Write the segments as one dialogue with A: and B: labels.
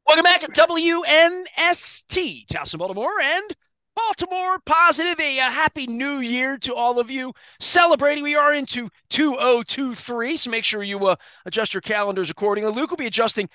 A: Welcome back to WNST, Towson, Baltimore, and Baltimore Positive. A happy new year to all of you celebrating. We are into 2023, so make sure you adjust your calendars accordingly. Luke will be adjusting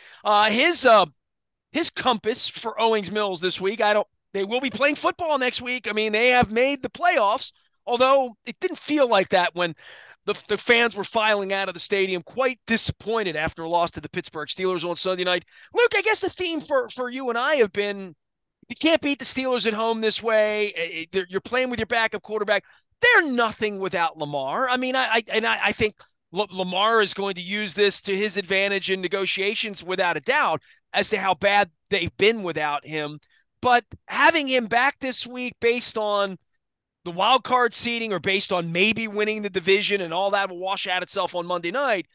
A: his compass for Owings Mills this week. I don't. They will be playing football next week. I mean, they have made the playoffs, although it didn't feel like that when the fans were filing out of the stadium, quite disappointed after a loss to the Pittsburgh Steelers on Sunday night. Luke, I guess the theme for you and I have been you can't beat the Steelers at home this way. You're playing with your backup quarterback. They're nothing without Lamar. I mean, I think Lamar is going to use this to his advantage in negotiations without a doubt as to how bad they've been without him. But having him back this week based on the wild card seeding or based on maybe winning the division and all that will wash out itself on Monday night,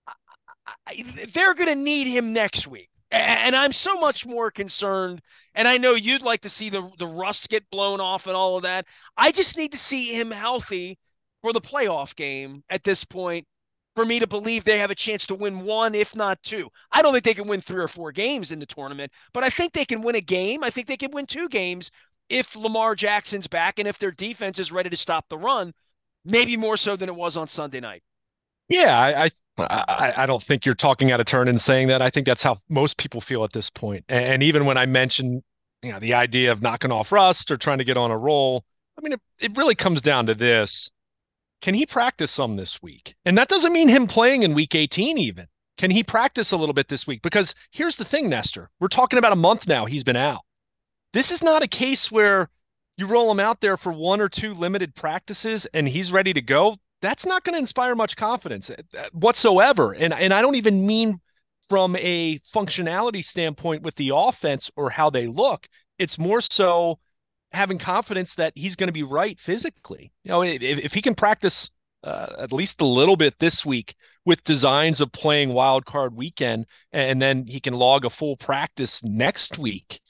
A: they're going to need him next week. And I'm so much more concerned. And I know you'd like to see the rust get blown off and all of that. I just need to see him healthy for the playoff game at this point for me to believe they have a chance to win one, if not two. I don't think they can win 3 or 4 games in the tournament, but I think they can win a game. I think they can win 2 games if Lamar Jackson's back and if their defense is ready to stop the run, maybe more so than it was on Sunday night.
B: Yeah, I don't think you're talking out of turn in saying that. I think that's how most people feel at this point. And even when I mention, the idea of knocking off rust or trying to get on a roll, I mean, it really comes down to this. Can he practice some this week? And that doesn't mean him playing in week 18 even. Can he practice a little bit this week? Because here's the thing, Nestor. We're talking about a month now he's been out. This is not a case where you roll him out there for 1 or 2 limited practices and he's ready to go. That's not going to inspire much confidence whatsoever. And I don't even mean from a functionality standpoint with the offense or how they look. It's more so having confidence that he's going to be right physically. If he can practice at least a little bit this week with designs of playing wild card weekend, and then he can log a full practice next week,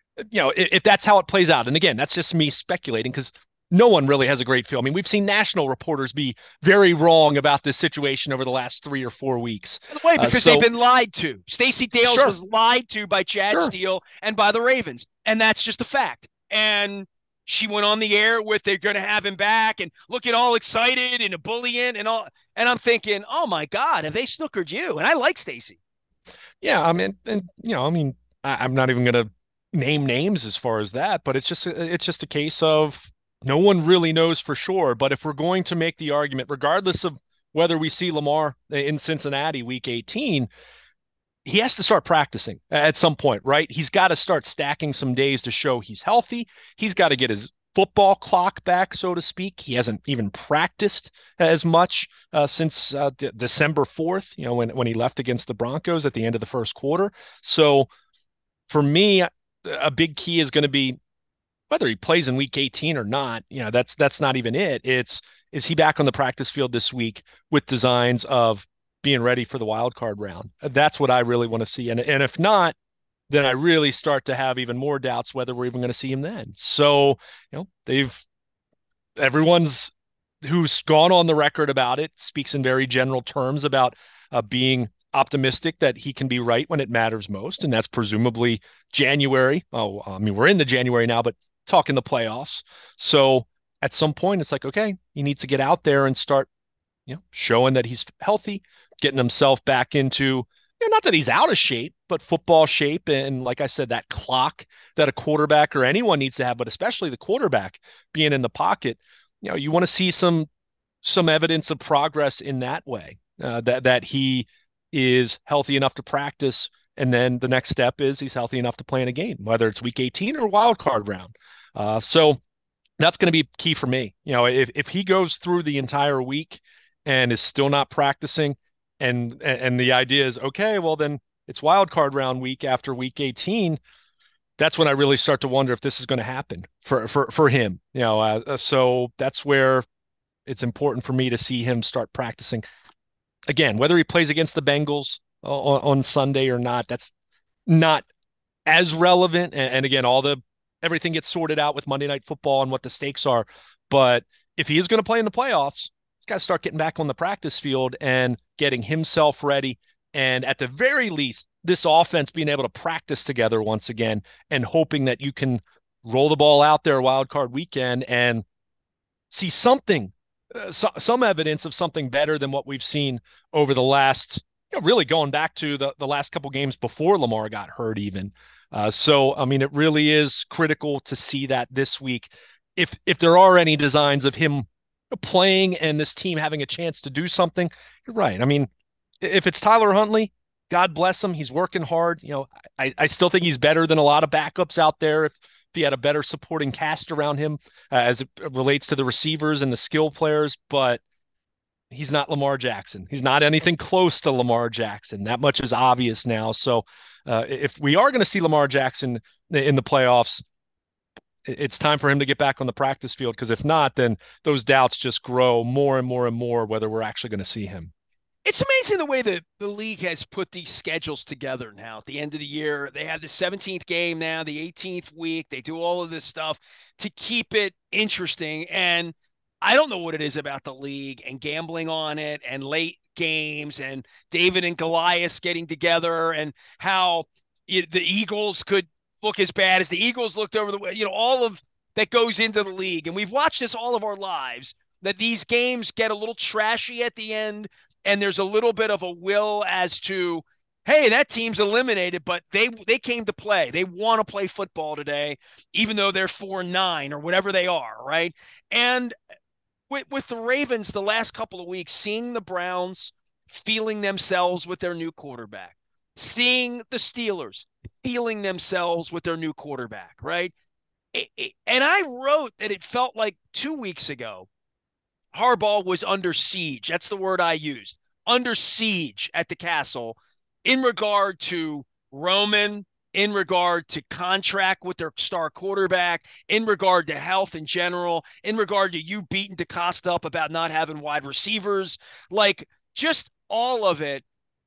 B: if that's how it plays out. And again, that's just me speculating because no one really has a great feel. I mean, we've seen national reporters be very wrong about this situation over the last 3 or 4 weeks.
A: By the way, because they've
B: So
A: been lied to. Stacey Dales
B: sure,
A: was lied to by Chad
B: sure.
A: Steele and by the Ravens, and that's just a fact. And she went on the air with they're going to have him back and looking all excited and a bullying and all. And I'm thinking, oh my God, have they snookered you? And I like Stacey.
B: Yeah, I mean, and I'm not even going to name names as far as that, but it's just a case of no one really knows for sure. But if we're going to make the argument, regardless of whether we see Lamar in Cincinnati week 18, he has to start practicing at some point, right? He's got to start stacking some days to show he's healthy. He's got to get his football clock back, so to speak. He hasn't even practiced as much since December 4th, when he left against the Broncos at the end of the first quarter. So for me, a big key is going to be whether he plays in week 18 or not. That's not even it. It's is he back on the practice field this week with designs of being ready for the wild card round? That's what I really want to see. And if not, then I really start to have even more doubts whether we're even going to see him then. So, they've everyone's who's gone on the record about it speaks in very general terms about being optimistic that he can be right when it matters most, and that's presumably January. Oh, I mean, we're in the January now, but talking the playoffs. So at some point, it's like, okay, he needs to get out there and start, showing that he's healthy, getting himself back into, not that he's out of shape, but football shape. And like I said, that clock that a quarterback or anyone needs to have, but especially the quarterback being in the pocket, you want to see some evidence of progress in that way, that he is healthy enough to practice. And then the next step is he's healthy enough to play in a game, whether it's week 18 or wild card round. So that's going to be key for me. If he goes through the entire week and is still not practicing, and the idea is, okay, well then it's wild card round week after week 18. That's when I really start to wonder if this is going to happen for him. So that's where it's important for me to see him start practicing again, whether he plays against the Bengals on Sunday or not. That's not as relevant. And again, everything gets sorted out with Monday Night Football and what the stakes are. But if he is going to play in the playoffs, he's got to start getting back on the practice field and getting himself ready And at the very least, this offense being able to practice together once again and hoping that you can roll the ball out there wild card weekend and see something, some evidence of something better than what we've seen over the last, really going back to the last couple games before Lamar got hurt, even. So, I mean, it really is critical to see that this week. If there are any designs of him playing and this team having a chance to do something, you're right. I mean, if it's Tyler Huntley, God bless him. He's working hard. I still think he's better than a lot of backups out there. If he had a better supporting cast around him as it relates to the receivers and the skill players, but he's not Lamar Jackson. He's not anything close to Lamar Jackson. That much is obvious now. So if we are going to see Lamar Jackson in the playoffs, it's time for him to get back on the practice field, because if not, then those doubts just grow more and more and more whether we're actually going to see him.
A: It's amazing the way that the league has put these schedules together now. At the end of the year, they have the 17th game now, the 18th week. They do all of this stuff to keep it interesting. And I don't know what it is about the league and gambling on it and late games and David and Goliath getting together and how the Eagles could look as bad as the Eagles looked over the, all of that goes into the league. And we've watched this all of our lives, that these games get a little trashy at the end, and there's a little bit of a will as to, hey, that team's eliminated, but they came to play. They want to play football today, even though they're 4-9 or whatever they are, right? And with the Ravens the last couple of weeks, seeing the Browns feeling themselves with their new quarterback, seeing the Steelers feeling themselves with their new quarterback, right? And I wrote that it felt like 2 weeks ago Harbaugh was under siege. That's the word I used. Under siege at the castle in regard to Roman, in regard to contract with their star quarterback, in regard to health in general, in regard to you beating DeCosta up about not having wide receivers, like just all of it.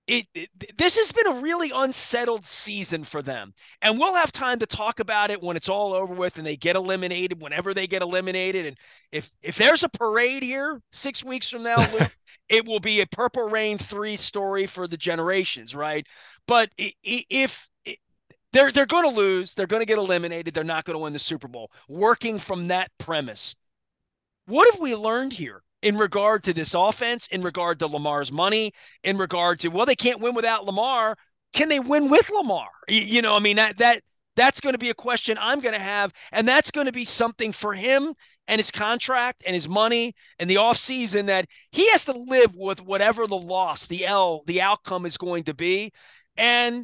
A: This has been a really unsettled season for them, and we'll have time to talk about it when it's all over with and they get eliminated, whenever they get eliminated. And if there's a parade here 6 weeks from now, Luke, it will be a Purple Rain 3 story for the generations, right? But if they're going to lose, they're going to get eliminated, they're not going to win the Super Bowl. Working from that premise, what have we learned here in regard to this offense, in regard to Lamar's money, in regard to, well, they can't win without Lamar. Can they win with Lamar? I mean, that's going to be a question I'm going to have, and that's going to be something for him and his contract and his money and the offseason, that he has to live with whatever the loss, the outcome is going to be. And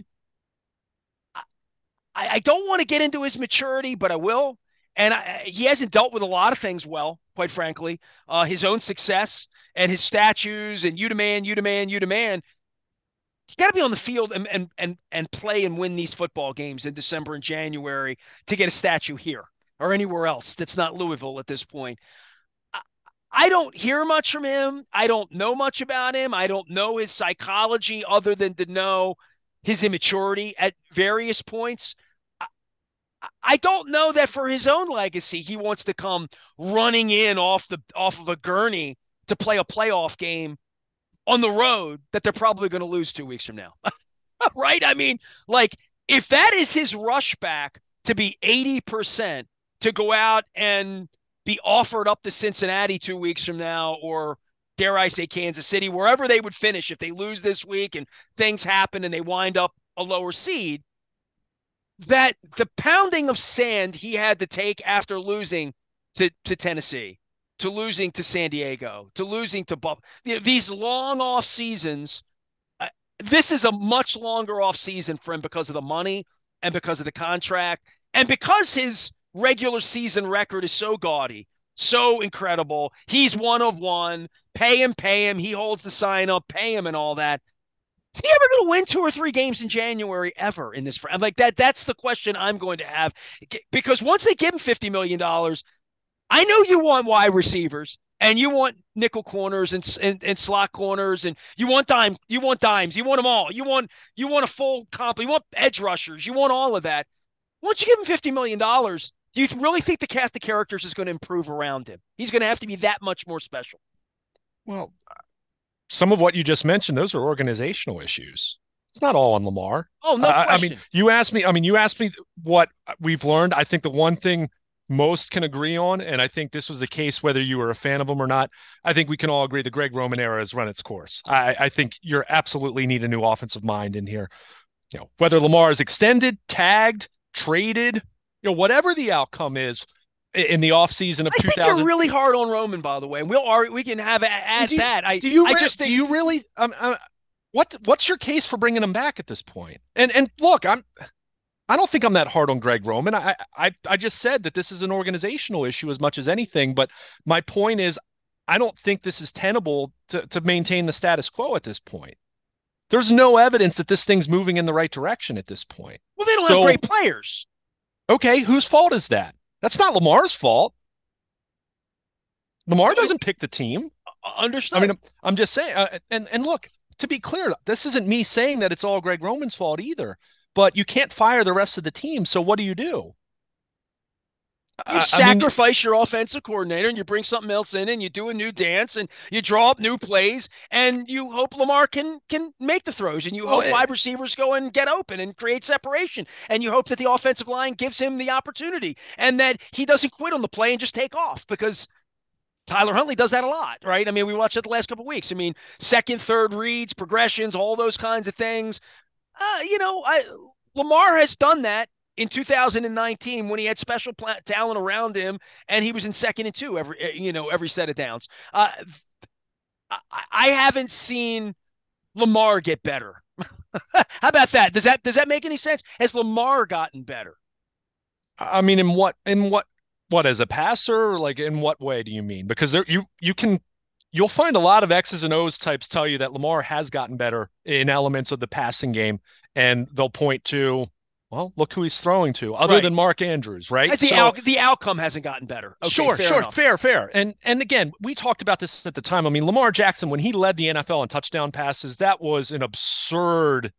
A: I don't want to get into his maturity, but I will. And he hasn't dealt with a lot of things well, quite frankly. His own success and his statues and you demand, you demand, you demand. You got to be on the field and play and win these football games in December and January to get a statue here or anywhere else that's not Louisville at this point. I don't hear much from him. I don't know much about him. I don't know his psychology other than to know his immaturity at various points. I don't know that for his own legacy, he wants to come running in off of a gurney to play a playoff game on the road that they're probably going to lose 2 weeks from now. Right? I mean, like, if that is his rush back to be 80% to go out and be offered up to Cincinnati 2 weeks from now, or dare I say Kansas City, wherever they would finish if they lose this week and things happen and they wind up a lower seed, that the pounding of sand he had to take after losing to Tennessee, to losing to San Diego, to losing to these long off seasons. This is a much longer off season for him because of the money and because of the contract and because his regular season record is so gaudy, so incredible. He's one of one. Pay him, pay him. He holds the sign up, pay him, and all that. Is he ever going to win 2 or 3 games in January ever in this? Like that. That's the question I'm going to have, because once they give him $50 million, I know you want wide receivers and you want nickel corners and slot corners and you want dimes, you want them all. You want a full comp, you want edge rushers, you want all of that. Once you give him $50 million, do you really think the cast of characters is going to improve around him? He's going to have to be that much more special.
B: Well, some of what you just mentioned, those are organizational issues. It's not all on Lamar.
A: Oh, no
B: I mean,
A: question.
B: you asked me what we've learned. I think the one thing most can agree on, and I think this was the case whether you were a fan of him or not, I think we can all agree the Greg Roman era has run its course. I think you're absolutely need a new offensive mind in here. Whether Lamar is extended, tagged, traded, whatever the outcome is in the offseason of
A: I think you're
B: 2000.
A: really hard on Roman, by the way. And we can have
B: Do
A: add
B: you
A: that.
B: do
A: I just
B: do
A: think
B: you really what's your case for bringing him back at this point? And look, I don't think I'm that hard on Greg Roman. I just said that this is an organizational issue as much as anything, but my point is I don't think this is tenable to maintain the status quo at this point. There's no evidence that this thing's moving in the right direction at this point.
A: well, they don't have
B: So,
A: great players.
B: okay, whose fault is that? That's not Lamar's fault. Lamar doesn't pick the team. I mean,
A: Understood.
B: I'm just saying, and look, to be clear, this isn't me saying that it's all Greg Roman's fault either. But you can't fire the rest of the team. So what do you do?
A: You
B: I mean,
A: sacrifice your offensive coordinator and you bring something else in and you do a new dance and you draw up new plays and you hope Lamar can make the throws and you
B: well,
A: hope wide receivers go and get open and create separation and you hope that the offensive line gives him the opportunity and that he doesn't quit on the play and just take off because Tyler Huntley does that a lot, right? I mean, we watched it the last couple of weeks. I mean, second, third reads, progressions, all those kinds of things. Lamar has done that in 2019 when he had special talent around him and he was in second and two every set of downs. I haven't seen Lamar get better. How about that? Does that make any sense? Has Lamar gotten better?
B: I mean, in what as a passer, like in what way do you mean? Because you'll find a lot of X's and O's types tell you that Lamar has gotten better in elements of the passing game, and they'll point to, well, look who he's throwing to, other
A: Right.
B: than Mark Andrews, right?
A: As
B: So
A: the outcome hasn't gotten better. Okay,
B: sure,
A: fair
B: sure,
A: enough.
B: fair. And again, we talked about this at the time. I mean, Lamar Jackson, when he led the NFL in touchdown passes, that was an absurd.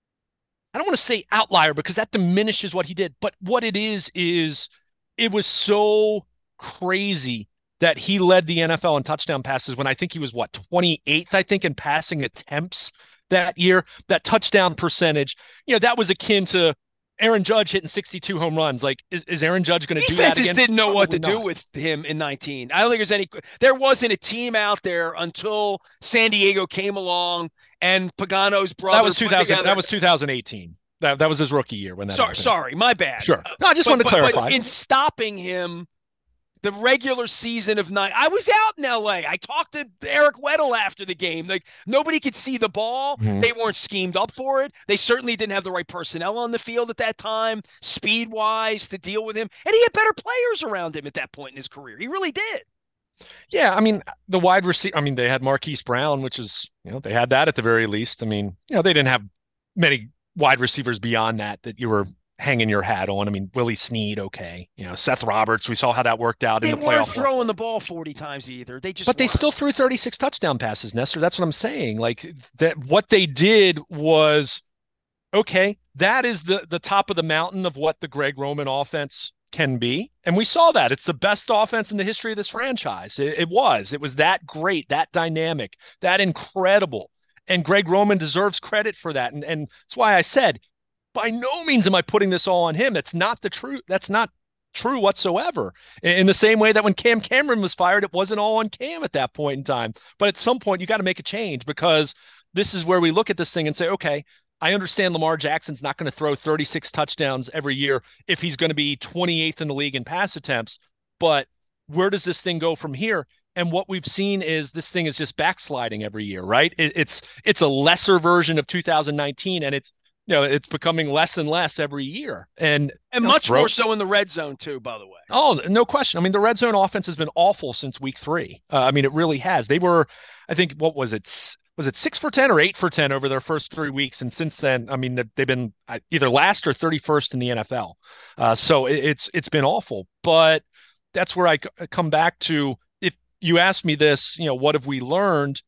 B: I don't want to say outlier because that diminishes what he did, but what it is it was so crazy that he led the NFL in touchdown passes when I think he was what 28th, I think, in passing attempts that year. That touchdown percentage, that was akin to Aaron Judge hitting 62 home runs. Like, is Aaron Judge going to do that
A: Defenses
B: again?
A: didn't know what
B: Probably
A: to do
B: not.
A: with him in 19. I don't think there wasn't a team out there until San Diego came along and Pagano's
B: Well, that
A: brother
B: was
A: put
B: 2000.
A: together.
B: That was 2018. That was his rookie year when that happened.
A: Sorry, my bad.
B: Sure. No, I just
A: But
B: wanted to
A: but but
B: clarify.
A: in stopping him, the regular season of nine, I was out in L.A. I talked to Eric Weddle after the game. Like nobody could see the ball.
B: Mhm.
A: They weren't schemed up for it. They certainly didn't have the right personnel on the field at that time, speed wise, to deal with him. And he had better players around him at that point in his career. He really did.
B: Yeah, I mean, the wide receiver, I mean, they had Marquise Brown, which is, they had that at the very least. I mean, they didn't have many wide receivers beyond that you were hanging your hat on. I mean, Willie Snead, okay. Seth Roberts, we saw how that worked out in
A: They
B: the
A: weren't
B: playoff run.
A: throwing the ball 40 times either. They just
B: But they
A: weren't.
B: still threw 36 touchdown passes, Nestor. That's what I'm saying. Like that what they did was okay, that is the top of the mountain of what the Greg Roman offense can be. And we saw that. It's the best offense in the history of this franchise. It was. It was that great, that dynamic, that incredible. And Greg Roman deserves credit for that. And that's why I said, by no means am I putting this all on him. That's not true whatsoever. In the same way that when Cam Cameron was fired, it wasn't all on Cam at that point in time. But at some point, you got to make a change because this is where we look at this thing and say, okay, I understand Lamar Jackson's not going to throw 36 touchdowns every year if he's going to be 28th in the league in pass attempts. But where does this thing go from here? And what we've seen is this thing is just backsliding every year, right? It's a lesser version of 2019, and it's becoming less and less every year. And
A: And much more so in the red zone, too, by the way.
B: Oh, no question. I mean, the red zone offense has been awful since week 3. I mean, it really has. They were, I think, what was it? Was it 6 for 10 or 8 for 10 over their first 3 weeks? And since then, I mean, they've been either last or 31st in the NFL. So it's been awful. But that's where I come back to. If you ask me this, what have we learned?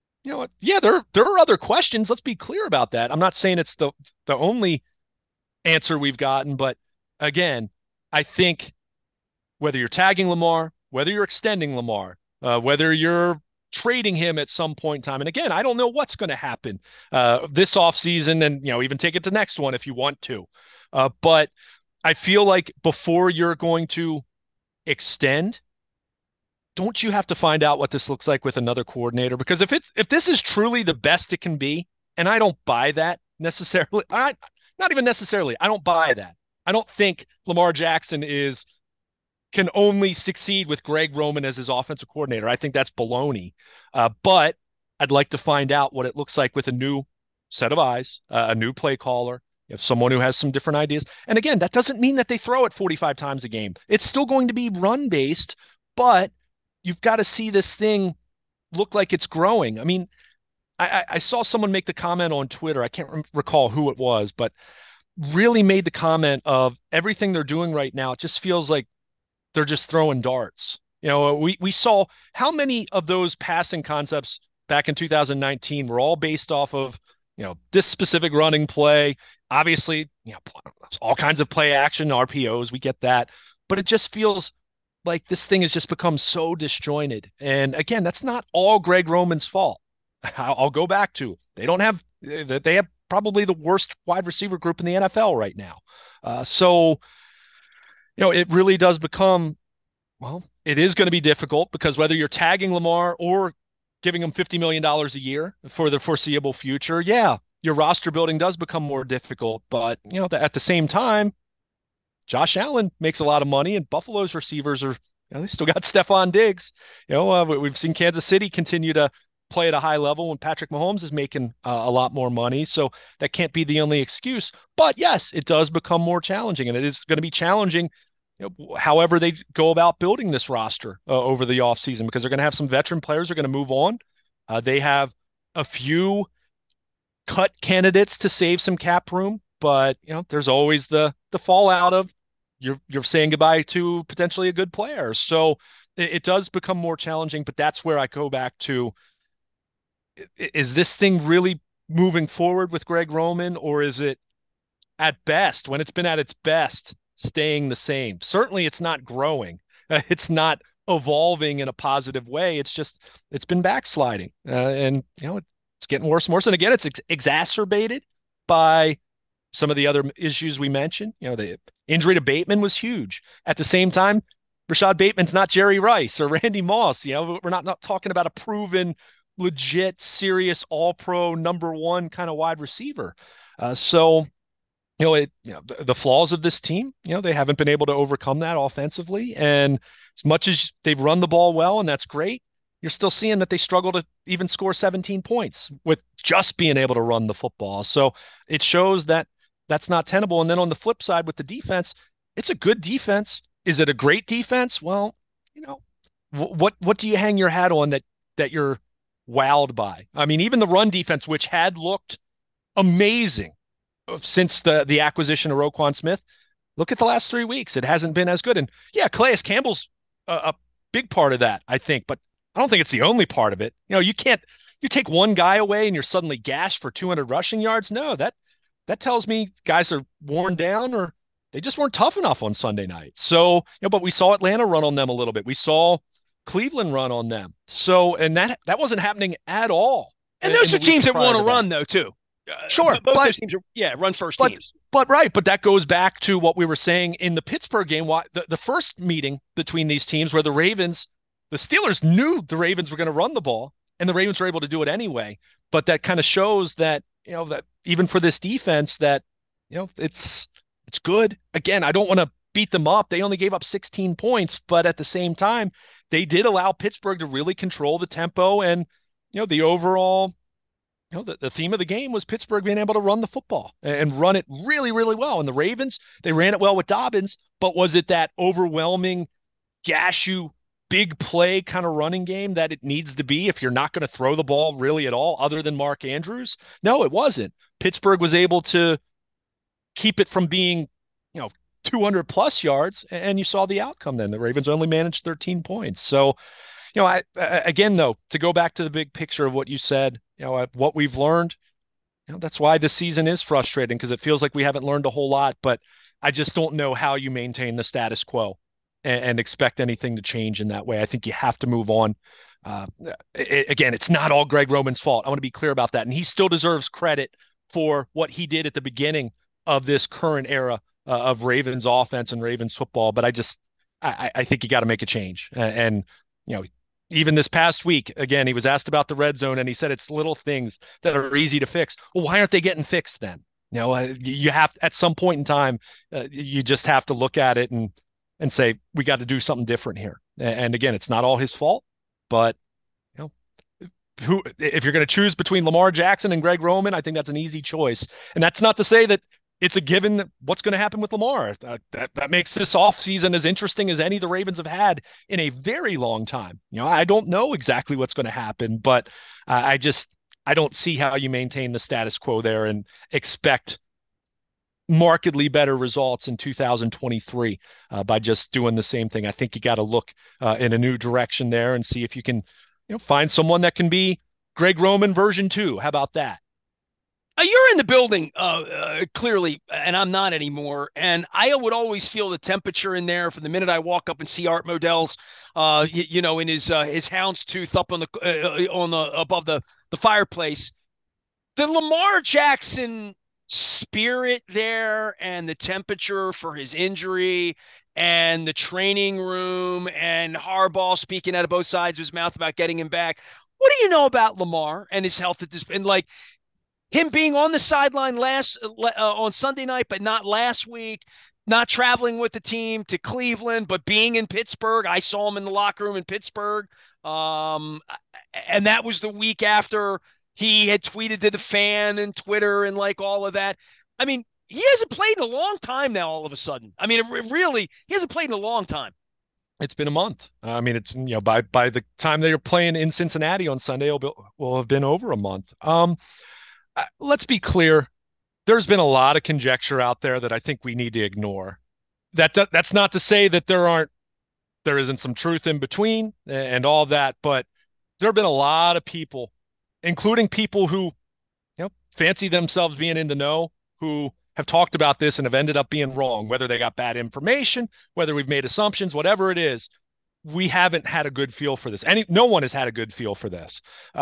B: Yeah, there are other questions. Let's be clear about that. I'm not saying it's the only answer we've gotten, but again, I think whether you're tagging Lamar, whether you're extending Lamar, whether you're trading him at some point in time. And again, I don't know what's going to happen this offseason and, even take it to next one if you want to. But I feel like before you're going to extend, don't you have to find out what this looks like with another coordinator? Because if this is truly the best it can be, and I don't buy that necessarily, not even necessarily, I don't buy that. I don't think Lamar Jackson can only succeed with Greg Roman as his offensive coordinator. I think that's baloney. But I'd like to find out what it looks like with a new set of eyes, a new play caller, someone who has some different ideas. And again, that doesn't mean that they throw it 45 times a game. It's still going to be run based, but you've got to see this thing look like it's growing. I mean, I saw someone make the comment on Twitter. I can't recall who it was, but really made the comment of everything they're doing right now. It just feels like they're just throwing darts. We saw how many of those passing concepts back in 2019 were all based off of, this specific running play. Obviously, all kinds of play action, RPOs, we get that. But it just feels like this thing has just become so disjointed. And again, that's not all Greg Roman's fault. I'll go back to they have probably the worst wide receiver group in the NFL right now. So it really does become, well, it is going to be difficult because whether you're tagging Lamar or giving him $50 million a year for the foreseeable future, yeah, your roster building does become more difficult. But, at the same time, Josh Allen makes a lot of money and Buffalo's receivers are, they still got Stephon Diggs. We've seen Kansas City continue to play at a high level when Patrick Mahomes is making a lot more money. So that can't be the only excuse. But yes, it does become more challenging, and it is going to be challenging however they go about building this roster over the offseason, because they're going to have some veteran players are going to move on. They have a few cut candidates to save some cap room, but there's always the fallout of you're saying goodbye to potentially a good player. So it does become more challenging, but that's where I go back to, is this thing really moving forward with Greg Roman, or is it at best, when it's been at its best, staying the same? Certainly it's not growing. It's not evolving in a positive way. It's been backsliding. And it's getting worse and worse. And again, it's exacerbated by some of the other issues we mentioned. The injury to Bateman was huge. At the same time, Rashad Bateman's not Jerry Rice or Randy Moss. We're not talking about a proven, legit, serious, all-pro, number one kind of wide receiver. So the flaws of this team, they haven't been able to overcome that offensively. And as much as they've run the ball well, and that's great, you're still seeing that they struggle to even score 17 points with just being able to run the football. So it shows that that's not tenable. And then on the flip side with the defense, it's a good defense. Is it a great defense? Well, what do you hang your hat on that you're wowed by? I mean, even the run defense, which had looked amazing since the acquisition of Roquan Smith, look at the last 3 weeks. It hasn't been as good. And yeah, Calais Campbell's a big part of that, I think, but I don't think it's the only part of it. You take one guy away and you're suddenly gashed for 200 rushing yards. No, that tells me guys are worn down or they just weren't tough enough on Sunday night. So, but we saw Atlanta run on them a little bit. We saw Cleveland run on them. So, and that wasn't happening at all.
A: And those are teams that want to run, though, too.
B: Sure,
A: both those teams are run first teams.
B: But that goes back to what we were saying in the Pittsburgh game. The first meeting between these teams, where the Steelers knew the Ravens were going to run the ball, and the Ravens were able to do it anyway. But that kind of shows that that even for this defense, that it's good. Again, I don't want to beat them up. They only gave up 16 points, but at the same time, they did allow Pittsburgh to really control the tempo, and the overall. The theme of the game was Pittsburgh being able to run the football and run it really, really well. And the Ravens, they ran it well with Dobbins, but was it that overwhelming, gash you, big play kind of running game that it needs to be if you're not going to throw the ball really at all other than Mark Andrews? No, it wasn't. Pittsburgh was able to keep it from being, 200 plus yards, and you saw the outcome then. The Ravens only managed 13 points. So, again, though, to go back to the big picture of what you said, what we've learned, that's why this season is frustrating, because it feels like we haven't learned a whole lot, but I just don't know how you maintain the status quo and expect anything to change in that way. I think you have to move on. Uh, Again, it's not all Greg Roman's fault. I want to be clear about that. And he still deserves credit for what he did at the beginning of this current era of Ravens offense and Ravens football. But I think you got to make a change. And, you know, even this past week, again, he was asked about the red zone and he said it's little things that are easy to fix. Well, why aren't they getting fixed then? You have at some point in time, you just have to look at it and say we got to do something different here. And again, it's not all his fault, but you know, who if you're going to choose between Lamar Jackson and Greg Roman, I think that's an easy choice. And that's not to say that it's a given that what's going to happen with Lamar. That makes this offseason as interesting as any the Ravens have had in a very long time. I don't know exactly what's going to happen, but I don't see how you maintain the status quo there and expect markedly better results in 2023 by just doing the same thing. I think you got to look in a new direction there and see if you can, find someone that can be Greg Roman version 2. How about that?
A: You're in the building, clearly, and I'm not anymore. And I would always feel the temperature in there from the minute I walk up and see Art Modell's, in his houndstooth up on the above the fireplace. The Lamar Jackson spirit there and the temperature for his injury and the training room and Harbaugh speaking out of both sides of his mouth about getting him back. What do you know about Lamar and his health at this? And like him being on the sideline on Sunday night, but not last week, not traveling with the team to Cleveland, but being in Pittsburgh. I saw him in the locker room in Pittsburgh. And that was the week after he had tweeted to the fan and Twitter and like all of that. I mean, he hasn't played in a long time now, all of a sudden. I mean, really, he hasn't played in a long time.
B: It's been a month. I mean, it's by the time they are playing in Cincinnati on Sunday, will have been over a month. Let's be clear. There's been a lot of conjecture out there that I think we need to ignore. That's not to say that there isn't some truth in between and all that, but there have been a lot of people, including people who fancy themselves being in the know, who have talked about this and have ended up being wrong, whether they got bad information, whether we've made assumptions, whatever it is. We haven't had a good feel for this. No one has had a good feel for this.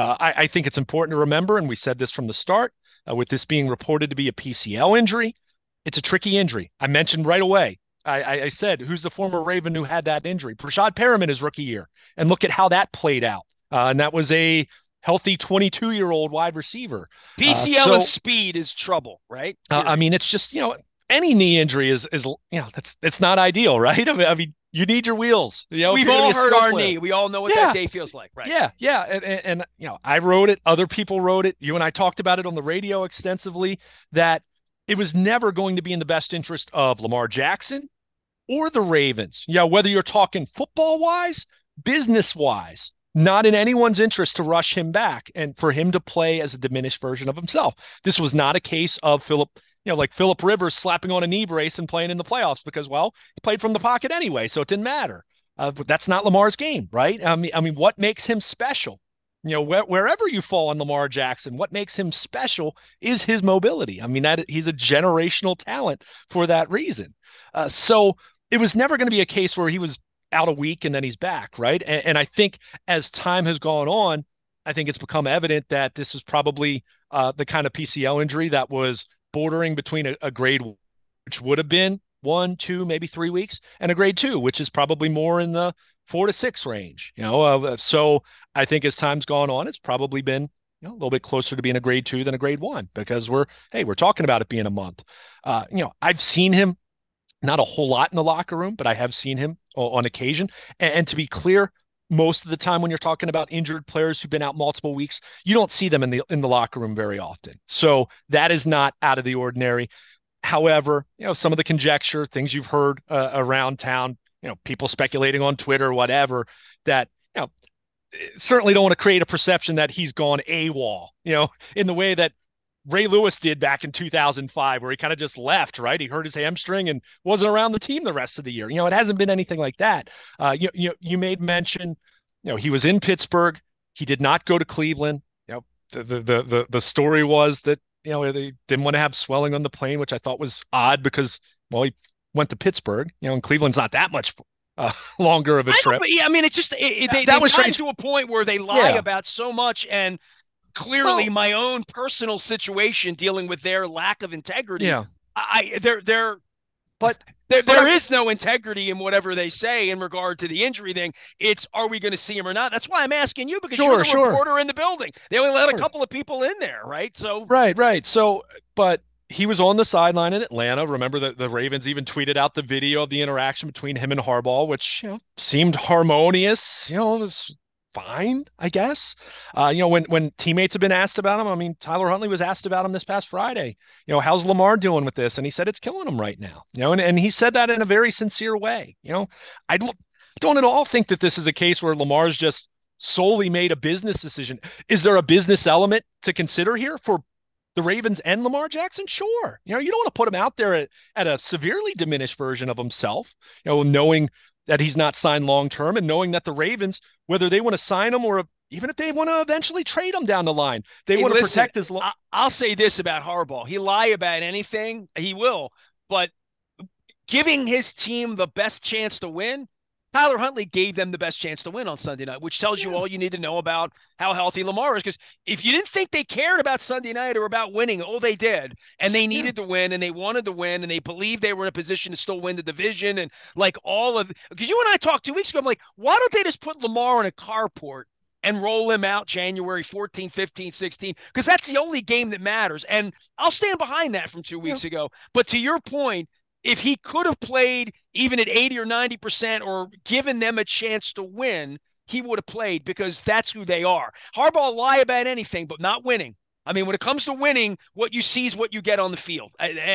B: I think it's important to remember, and we said this from the start, with this being reported to be a PCL injury, it's a tricky injury. I mentioned right away. I said, who's the former Raven who had that injury? Breshad Perriman his rookie year. And look at how that played out. And that was a healthy 22-year-old wide receiver.
A: PCL and speed is trouble, right?
B: I mean, it's just, any knee injury is it's not ideal, right? I mean, you need your wheels.
A: We've all hurt our knee. We all know what that day feels like, right?
B: Yeah. And I wrote it. Other people wrote it. You and I talked about it on the radio extensively, that it was never going to be in the best interest of Lamar Jackson or the Ravens. Whether you're talking football-wise, business-wise, not in anyone's interest to rush him back and for him to play as a diminished version of himself. This was not a case of like Philip Rivers slapping on a knee brace and playing in the playoffs because, well, he played from the pocket anyway, so it didn't matter. But that's not Lamar's game, right? I mean, what makes him special? Wherever you fall on Lamar Jackson, what makes him special is his mobility. I mean, that he's a generational talent for that reason. So it was never going to be a case where he was out a week and then he's back, right? And I think as time has gone on, I think it's become evident that this is probably the kind of PCL injury that was bordering between a grade, which would have been 1, 2, maybe 3 weeks, and a grade 2, which is probably more in the 4 to 6 range. So I think as time's gone on, it's probably been a little bit closer to being a grade 2 than a grade 1 because we're talking about it being a month. I've seen him not a whole lot in the locker room, but I have seen him on occasion. And to be clear, most of the time when you're talking about injured players who've been out multiple weeks, you don't see them in the locker room very often. So that is not out of the ordinary. However, some of the conjecture, things you've heard around town, people speculating on Twitter, whatever, that certainly don't want to create a perception that he's gone AWOL, in the way that Ray Lewis did back in 2005, where he kind of just left, right? He hurt his hamstring and wasn't around the team the rest of the year. It hasn't been anything like that. You made mention, he was in Pittsburgh. He did not go to Cleveland. The story was that, they didn't want to have swelling on the plane, which I thought was odd because, well, he went to Pittsburgh, and Cleveland's not that much longer of a
A: I know,
B: trip.
A: but yeah, I mean, it's just
B: That
A: they've
B: was
A: gotten
B: strange.
A: to a point where they lie
B: Yeah.
A: about so much, and clearly
B: Well,
A: my own personal situation dealing with their lack of integrity,
B: yeah.
A: I they're
B: But but
A: there
B: I
A: is no integrity in whatever they say in regard to the injury thing. It's, are we going to see him or not? That's why I'm asking you, because you're
B: sure,
A: the
B: sure.
A: reporter in the building. They only let a
B: Sure.
A: couple of people in there, right? So
B: Right, right. So, but he was on the sideline in Atlanta. Remember that the Ravens even tweeted out the video of the interaction between him and Harbaugh, which, seemed harmonious. It was fine, I guess. When teammates have been asked about him, I mean, Tyler Huntley was asked about him this past Friday. How's Lamar doing with this? And he said it's killing him right now. And he said that in a very sincere way. I don't at all think that this is a case where Lamar's just solely made a business decision. Is there a business element to consider here for the Ravens and Lamar Jackson? Sure. You don't want to put him out there at a severely diminished version of himself, knowing that he's not signed long term and knowing that the Ravens, whether they want to sign him or even if they want to eventually trade him down the line, they
A: hey,
B: want to
A: listen,
B: protect his.
A: I'll say this about Harbaugh: he lie about anything, he will, but giving his team the best chance to win, Tyler Huntley gave them the best chance to win on Sunday night, which tells you
B: Yeah,
A: all you need to know about how healthy Lamar is. Because if you didn't think they cared about Sunday night or about winning, oh, they did. And they
B: yeah.
A: needed to win and they wanted to win and they believed they were in a position to still win the division. And like all of, because you and I talked 2 weeks ago, I'm like, why don't they just put Lamar in a carport and roll him out January 14, 15, 16? Because that's the only game that matters. And I'll stand behind that from two
B: Yeah.
A: weeks ago. But to your point, if he could have played even at 80 or 90% or given them a chance to win, he would have played, because that's who they are. Harbaugh lie about anything, but not winning. I mean, when it comes to winning, what you see is what you get on the field.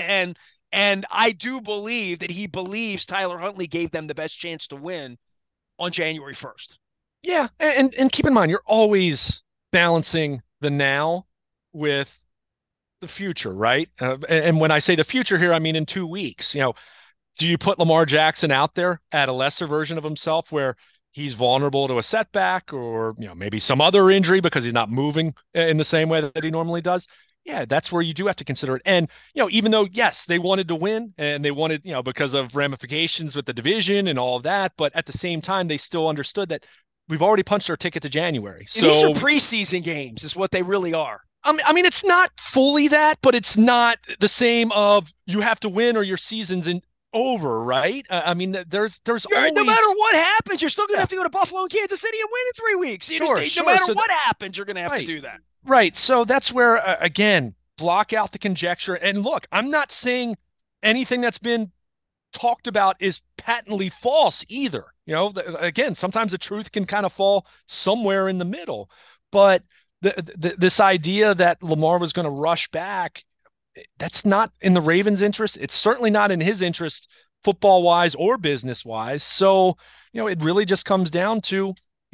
A: And I do believe that he believes Tyler Huntley gave them the best chance to win on January 1st.
B: Yeah, and keep in mind, you're always balancing the now with the future, right? And when I say the future here, I mean in 2 weeks. Do you put Lamar Jackson out there at a lesser version of himself where he's vulnerable to a setback or maybe some other injury because he's not moving in the same way that he normally does? Yeah, that's where you do have to consider it. And even though yes, they wanted to win and they wanted, because of ramifications with the division and all of that, but at the same time they still understood that we've already punched our ticket to January.
A: These are
B: So
A: preseason games, is what they really are.
B: I mean, it's not fully that, but it's not the same of you have to win or your season's over, right? I mean, there's
A: No matter
B: always
A: what happens, you're still going to
B: yeah,
A: have to go to Buffalo and Kansas City and win in 3 weeks.
B: sure,
A: No
B: sure.
A: matter
B: So
A: what happens, you're going to have to
B: right,
A: do that.
B: right. So that's where again, block out the conjecture. And look, I'm not saying anything that's been talked about is patently false either. Again, sometimes the truth can kind of fall somewhere in the middle, but this idea that Lamar was going to rush back, that's not in the Ravens' interest. It's certainly not in his interest, football wise or business wise. So, it really just comes down to,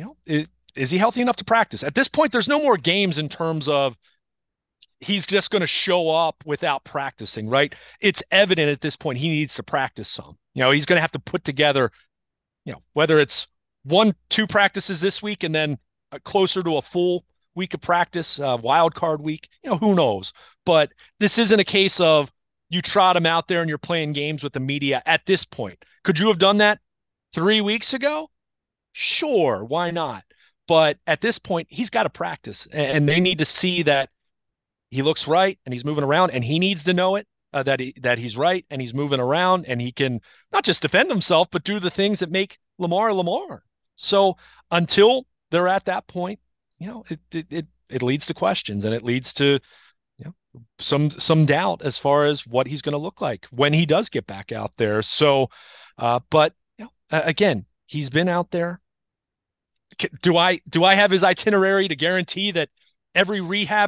B: is he healthy enough to practice? At this point, there's no more games in terms of he's just going to show up without practicing, right? It's evident at this point he needs to practice some. He's going to have to put together, whether it's 1, 2 practices this week and then closer to a full week of practice, wild card week. Who knows? But this isn't a case of you trot him out there and you're playing games with the media at this point. Could you have done that 3 weeks ago? Sure, why not? But at this point, he's got to practice, and they need to see that he looks right and he's moving around, and he needs to know it, that he's right and he's moving around and he can not just defend himself but do the things that make Lamar Lamar. So until they're at that point, it leads to questions and it leads to some doubt as far as what he's going to look like when he does get back out there. So, but again, he's been out there. Do I have his itinerary to guarantee that every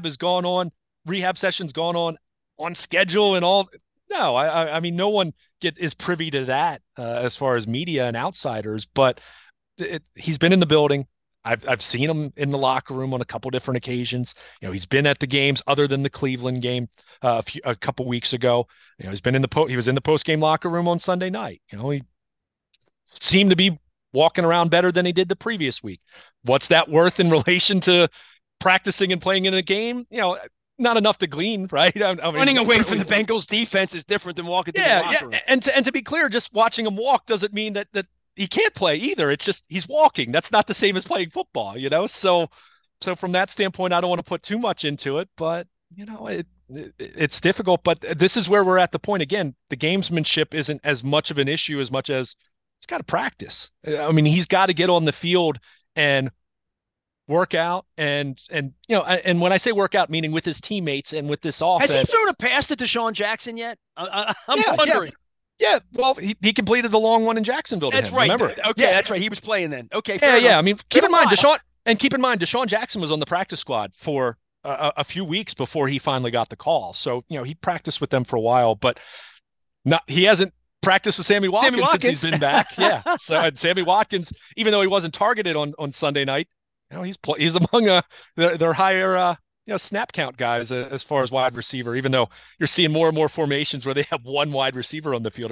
B: rehab session's gone on schedule and all? No, I mean, no one is privy to that as far as media and outsiders, but he's been in the building. I've seen him in the locker room on a couple different occasions. He's been at the games other than the Cleveland game a couple weeks ago. He's been he was in the post game locker room on Sunday night. He seemed to be walking around better than he did the previous week. What's that worth in relation to practicing and playing in a game? Not enough to glean, right? I mean,
A: Running away from the Bengals defense is different than walking to the
B: yeah,
A: locker room.
B: And to be clear, just watching him walk doesn't mean that he can't play either. It's just he's walking. That's not the same as playing football, you know? So from that standpoint, I don't want to put too much into it, but you know, it's difficult. But this is where we're at the point again. The gamesmanship isn't as much of an issue as much as it's got to practice. I mean, he's got to get on the field and work out and you know, and when I say work out, meaning with his teammates and with this
A: Has he
B: offense.
A: thrown a pass to Deshaun Jackson yet? I'm
B: Yeah, yeah,
A: wondering.
B: yeah. Well, he completed the long one in Jacksonville to
A: That's
B: him.
A: right.
B: Remember?
A: Okay,
B: Yeah,
A: that's right. He was playing then. Okay,
B: yeah,
A: fair enough.
B: yeah. I mean,
A: Been
B: keep
A: a
B: in mind
A: while.
B: Deshaun Jackson was on the practice squad for a few weeks before he finally got the call. So, you know, he practiced with them for a while, but not he hasn't practiced with Sammy
A: Sammy
B: Watkins since he's
A: Watkins.
B: been back. Yeah. So, and Sammy Watkins, even though he wasn't targeted on Sunday night, you know, he's among their higher you know, snap count guys as far as wide receiver, even though you're seeing more and more formations where they have one wide receiver on the field. It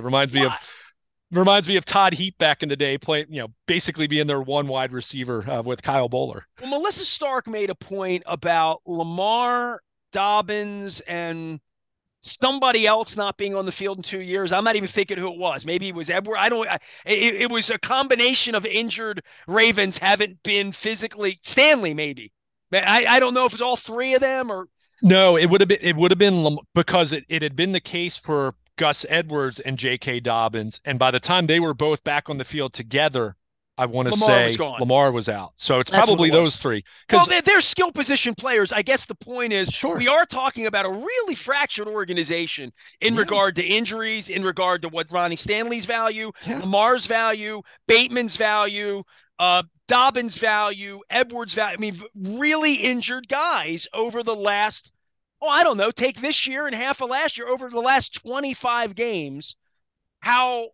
B: reminds me of Todd Heap back in the day, playing, you know, basically being their one wide receiver with Kyle Bowler.
A: Well, Melissa Stark made a point about Lamar, Dobbins, and somebody else not being on the field in 2 years. I'm not even thinking who it was. Maybe it was Edward. I don't. It was a combination of injured Ravens haven't been physically. Stanley, maybe. I don't know if it's all three of them or.
B: No, it would have been because it had been the case for Gus Edwards and J.K. Dobbins, and by the time they were both back on the field together, I want to
A: Lamar was
B: say
A: gone.
B: Lamar was out. So it's
A: That's what it
B: probably those
A: was.
B: three.
A: Well,
B: Because
A: they're skill position players. I guess the point is
B: sure,
A: we are talking about a really fractured organization in
B: yeah,
A: regard to injuries, in regard to what Ronnie Stanley's value,
B: yeah.
A: Lamar's value, Bateman's value, Dobbins' value, Edwards' value. I mean, really injured guys over the last, oh, I don't know, take this year and half of last year, over the last 25 games, how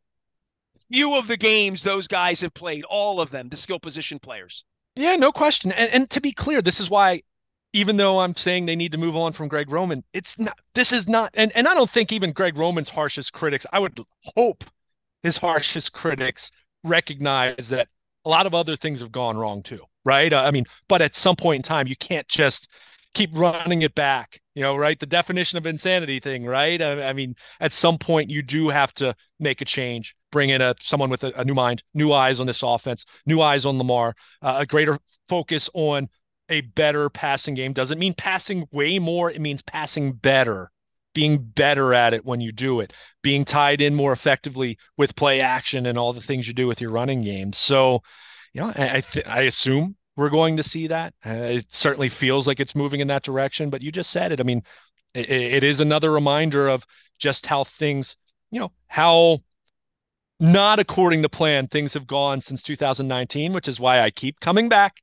A: few of the games those guys have played, all of them, the skill position players.
B: Yeah, no question. And to be clear, this is why, even though I'm saying they need to move on from Greg Roman, it's not, this is not, and I don't think even Greg Roman's harshest critics, I would hope his harshest critics recognize that a lot of other things have gone wrong too, right? I mean, but at some point in time, you can't just keep running it back, you know, right? The definition of insanity thing, right? I mean, at some point, you do have to make a change, bring in someone with a new mind, new eyes on this offense, new eyes on Lamar, a greater focus on a better passing game. Doesn't mean passing way more, it means passing better, being better at it when you do it, being tied in more effectively with play action and all the things you do with your running game. So, you know, I assume we're going to see that. It certainly feels like it's moving in that direction, but you just said it. I mean, it is another reminder of just how things, you know, how not according to plan things have gone since 2019, which is why I keep coming back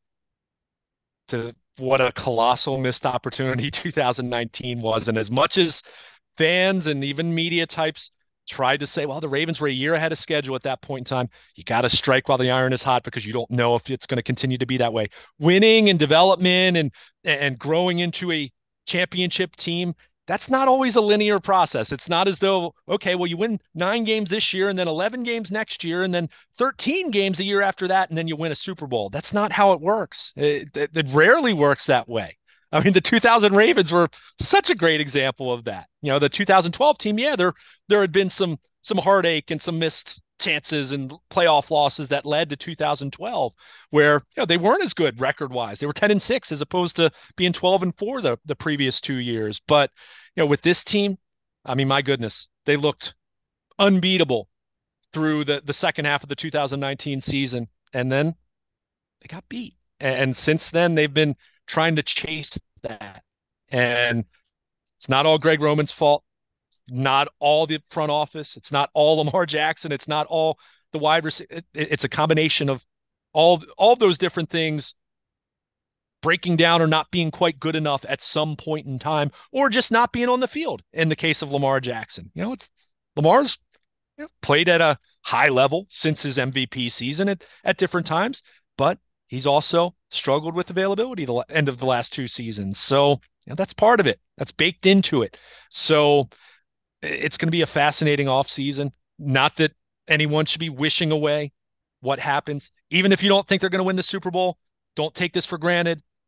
B: to what a colossal missed opportunity 2019 was. And as much as fans and even media types tried to say, well, the Ravens were a year ahead of schedule at that point in time. You got to strike while the iron is hot because you don't know if it's going to continue to be that way. Winning and development and growing into a championship team, that's not always a linear process. It's not as though, okay, well, you win 9 games this year and then 11 games next year and then 13 games a year after that, and then you win a Super Bowl. That's not how it works. It rarely works that way. I mean, the 2000 Ravens were such a great example of that. You know, the 2012 team, yeah, there had been some heartache and some missed chances and playoff losses that led to 2012, where you know they weren't as good record wise. They were 10-6 as opposed to being 12-4 the previous 2 years. But you know, with this team, I mean, my goodness, they looked unbeatable through the second half of the 2019 season, and then they got beat. And since then, they've been trying to chase that. And it's not all Greg Roman's fault. It's not all the front office. It's not all Lamar Jackson. It's not all the wide receiver. It's a combination of all those different things breaking down or not being quite good enough at some point in time, or just not being on the field. In the case of Lamar Jackson, you know, it's Lamar's played at a high level since his MVP season at different times, but he's also struggled with availability the end of the last 2 seasons. So you know, that's part of it. That's baked into it. So it's going to be a fascinating offseason. Not that anyone should be wishing away what happens. Even if you don't think they're going to win the Super Bowl, don't take this for granted.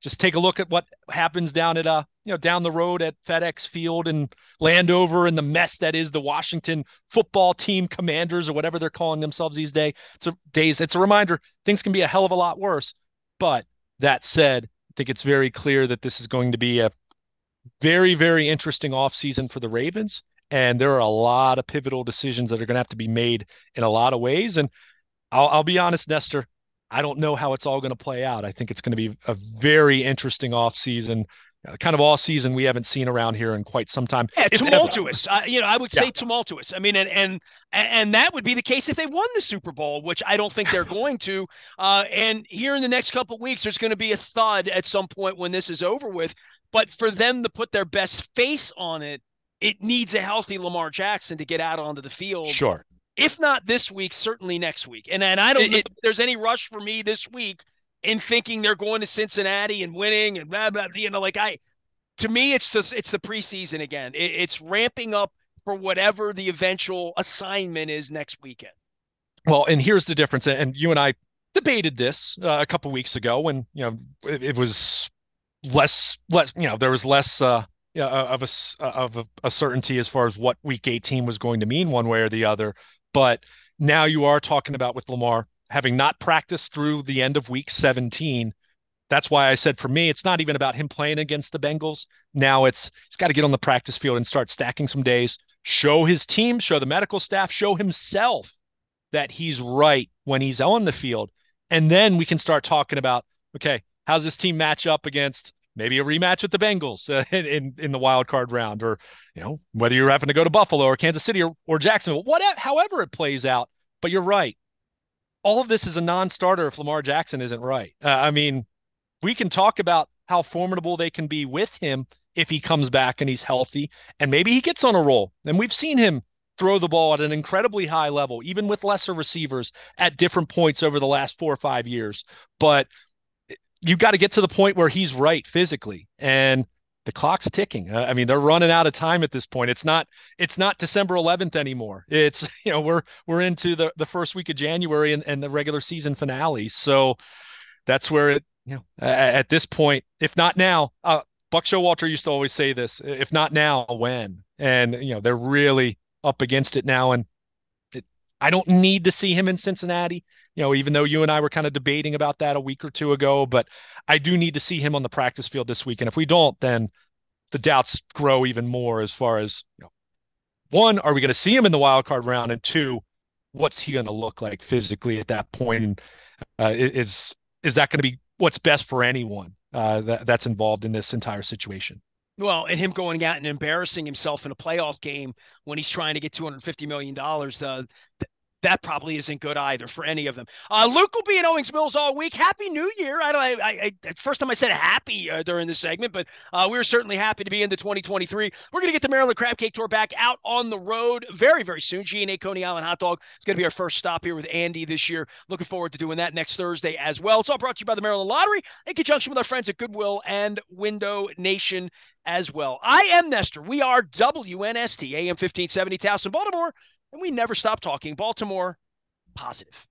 B: Just take a look at what happens down at down the road at FedEx Field and Landover and the mess that is the Washington football team Commanders or whatever they're calling themselves these days. It's a reminder things can be a hell of a lot worse. But that said, I think it's very clear that this is going to be a very, very interesting offseason for the Ravens. And there are a lot of pivotal decisions that are going to have to be made in a lot of ways. And I'll be honest, Nestor, I don't know how it's all going to play out. I think it's going to be a very interesting offseason, kind of all season we haven't seen around here in quite some time.
A: Yeah,
B: If ever.
A: tumultuous. I would
B: Yeah,
A: say tumultuous. I mean, and that would be the case if they won the Super Bowl, which I don't think they're going to. And here in the next couple of weeks, there's going to be a thud at some point when this is over with. But for them to put their best face on it, it needs a healthy Lamar Jackson to get out onto the field.
B: sure.
A: If not this week, certainly next week. And I don't know
B: It,
A: if there's any rush for me this week in thinking they're going to Cincinnati and winning and blah blah. To me, it's the preseason again. It's ramping up for whatever the eventual assignment is next weekend.
B: well, and here's the difference. And you and I debated this a couple weeks ago when it was less there was less of a certainty as far as what week 18 was going to mean one way or the other. But now you are talking about with Lamar having not practiced through the end of week 17. That's why I said for me, it's not even about him playing against the Bengals. Now he's got to get on the practice field and start stacking some days, show his team, show the medical staff, show himself that he's right when he's on the field. And then we can start talking about, okay, how's this team match up against maybe a rematch with the Bengals in the wild card round, or whether you're having to go to Buffalo or Kansas City or Jacksonville, however it plays out. But you're right. All of this is a non-starter if Lamar Jackson isn't right. I mean, we can talk about how formidable they can be with him if he comes back and he's healthy, and maybe he gets on a roll. And we've seen him throw the ball at an incredibly high level, even with lesser receivers at different points over the last 4 or 5 years. But you got to get to the point where he's right physically, and the clock's ticking. I mean, they're running out of time at this point. It's not December 11th anymore. It's we're into the first week of January and the regular season finale. So that's where at this point, if not now, Buck Showalter used to always say this: if not now, when? And they're really up against it now, and I don't need to see him in Cincinnati. Even though you and I were kind of debating about that a week or two ago, but I do need to see him on the practice field this week. And if we don't, then the doubts grow even more as far as, one, are we going to see him in the wild card round? And two, what's he going to look like physically at that point? And is that going to be what's best for anyone that's involved in this entire situation?
A: Well, and him going out and embarrassing himself in a playoff game when he's trying to get $250 million, that probably isn't good either for any of them. Luke will be in Owings Mills all week. Happy New Year! First time I said happy during this segment, but we're certainly happy to be into 2023. We're going to get the Maryland Crab Cake Tour back out on the road very, very soon. G&A Coney Island Hot Dog is going to be our first stop here with Andy this year. Looking forward to doing that next Thursday as well. It's all brought to you by the Maryland Lottery in conjunction with our friends at Goodwill and Window Nation as well. I am Nestor. We are WNST AM 1570 Towson, Baltimore, and we never stop talking Baltimore positive.